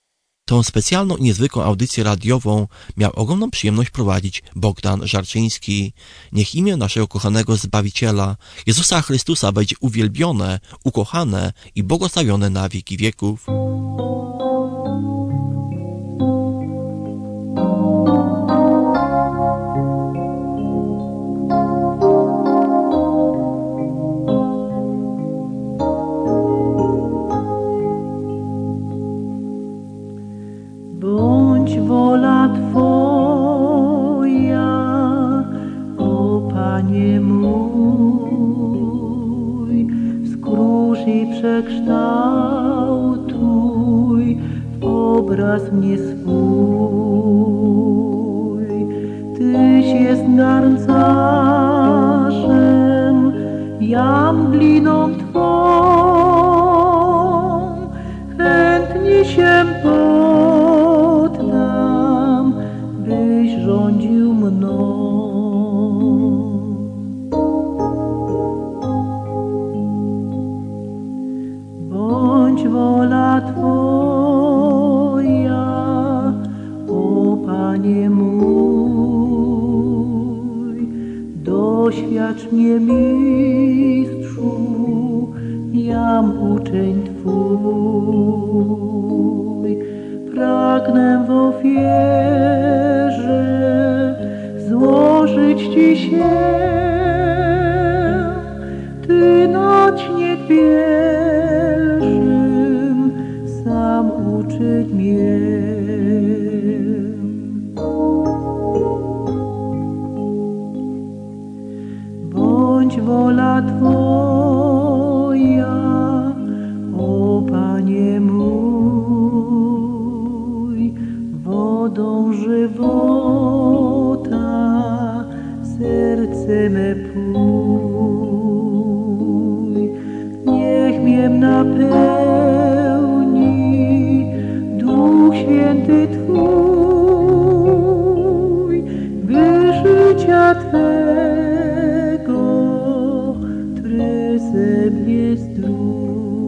Tą specjalną i niezwykłą audycję radiową miał ogromną przyjemność prowadzić Bogdan Żarczyński. Niech imię naszego kochanego Zbawiciela, Jezusa Chrystusa, będzie uwielbione, ukochane i błogosławione na wieki wieków. Wola Twoja, o Panie mój, skróż i przekształtuj w obraz mnie swój. Tyś jest garncarzem, jam gliną Twą, chętnie się poddam, byś rządził mną. Bądź wola Twoja, o Panie mój, doświadcz mnie, Mistrzu, jam uczeń Twój. Pragnę w ofierze złożyć Ci się, Ty na dnie pierwszym sam uczyć mnie. Bądź wola Twoja, o Panie mój, wodą żywota serce me pój. Niech mnie napełni Duch Święty Twój, by życia Twego trezę mnie zdrój.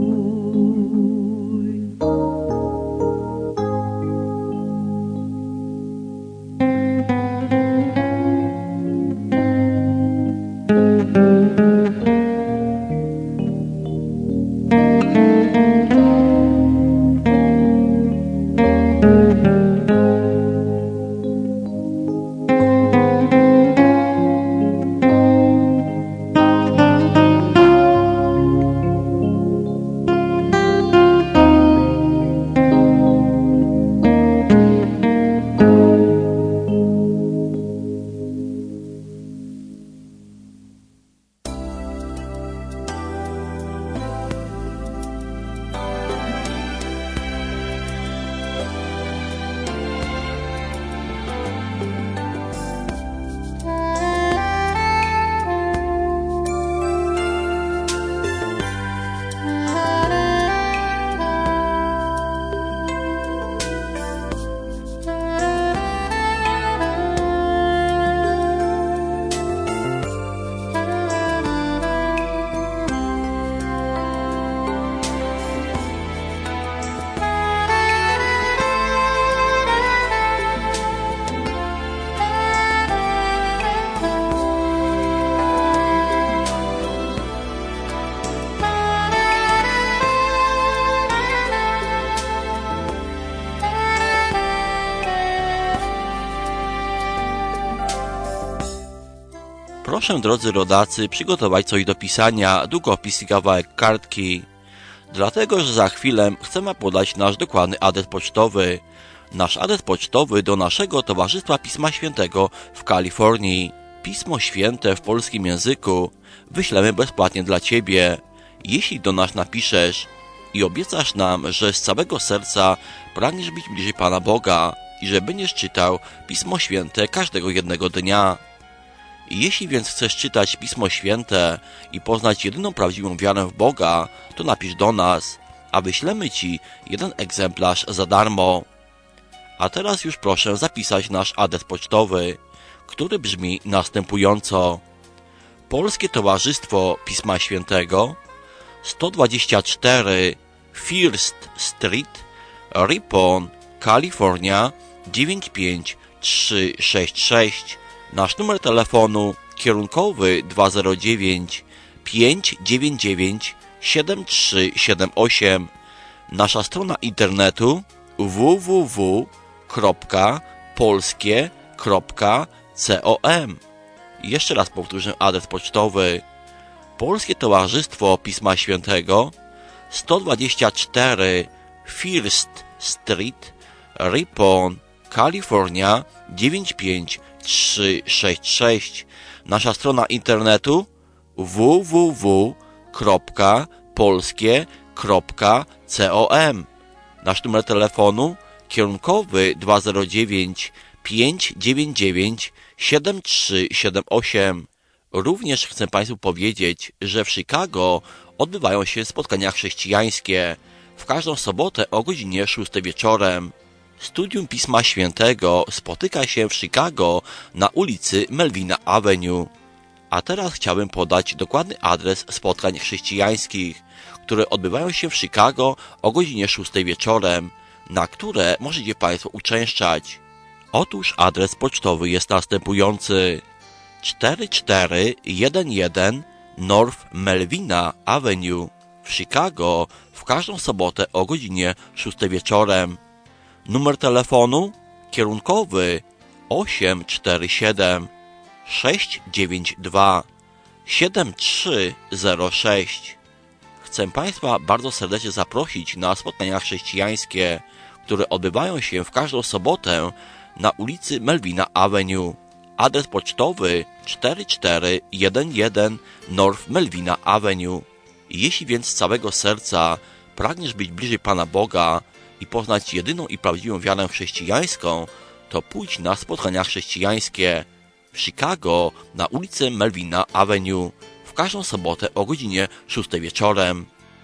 Proszę, drodzy rodacy, przygotować coś do pisania, długopis i kawałek kartki. Dlatego, że za chwilę chcemy podać nasz dokładny adres pocztowy. Nasz adres pocztowy do naszego Towarzystwa Pisma Świętego w Kalifornii. Pismo Święte w polskim języku wyślemy bezpłatnie dla Ciebie. Jeśli do nas napiszesz i obiecasz nam, że z całego serca pragniesz być bliżej Pana Boga i że będziesz czytał Pismo Święte każdego jednego dnia. Jeśli więc chcesz czytać Pismo Święte i poznać jedyną prawdziwą wiarę w Boga, to napisz do nas, a wyślemy Ci jeden egzemplarz za darmo. A teraz już proszę zapisać nasz adres pocztowy, który brzmi następująco. Polskie Towarzystwo Pisma Świętego, sto dwadzieścia cztery First Street, Ripon, Kalifornia dziewięć pięć trzy sześć sześć. Nasz numer telefonu kierunkowy dwa zero dziewięć pięć dziewięć dziewięć siedem trzy siedem osiem. Nasza strona internetu w w w kropka polskie kropka com. Jeszcze raz powtórzę adres pocztowy. Polskie Towarzystwo Pisma Świętego, sto dwadzieścia cztery First Street, Ripon, Kalifornia dziewięć pięć trzy sześć sześć. Nasza strona internetu w w w kropka polskie kropka com. Nasz numer telefonu kierunkowy dwa zero dziewięć pięć dziewięć dziewięć siedem trzy siedem osiem. Również chcę Państwu powiedzieć, że w Chicago odbywają się spotkania chrześcijańskie w każdą sobotę o godzinie szóstej wieczorem. Studium Pisma Świętego spotyka się w Chicago na ulicy Melvina Avenue. A teraz chciałbym podać dokładny adres spotkań chrześcijańskich, które odbywają się w Chicago o godzinie szóstej wieczorem, na które możecie Państwo uczęszczać. Otóż adres pocztowy jest następujący: cztery cztery jeden jeden North Melvina Avenue w Chicago w każdą sobotę o godzinie szóstej wieczorem. Numer telefonu kierunkowy osiem cztery siedem sześć dziewięć dwa siedem trzy zero sześć. Chcę Państwa bardzo serdecznie zaprosić na spotkania chrześcijańskie, które odbywają się w każdą sobotę na ulicy Melvina Avenue. Adres pocztowy cztery cztery jeden jeden North Melvina Avenue. Jeśli więc z całego serca pragniesz być bliżej Pana Boga i poznać jedyną i prawdziwą wiarę chrześcijańską, to pójdź na spotkania chrześcijańskie w Chicago na ulicy Melvina Avenue w każdą sobotę o godzinie szóstej wieczorem.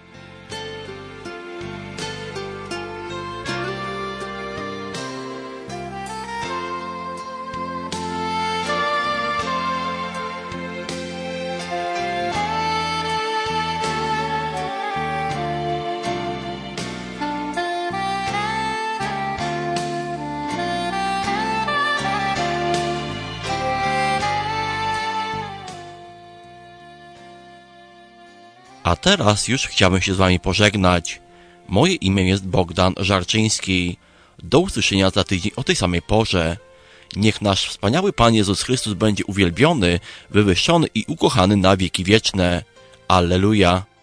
A teraz już chciałbym się z Wami pożegnać. Moje imię jest Bogdan Żarczyński. Do usłyszenia za tydzień o tej samej porze. Niech nasz wspaniały Pan Jezus Chrystus będzie uwielbiony, wywyższony i ukochany na wieki wieczne. Alleluja.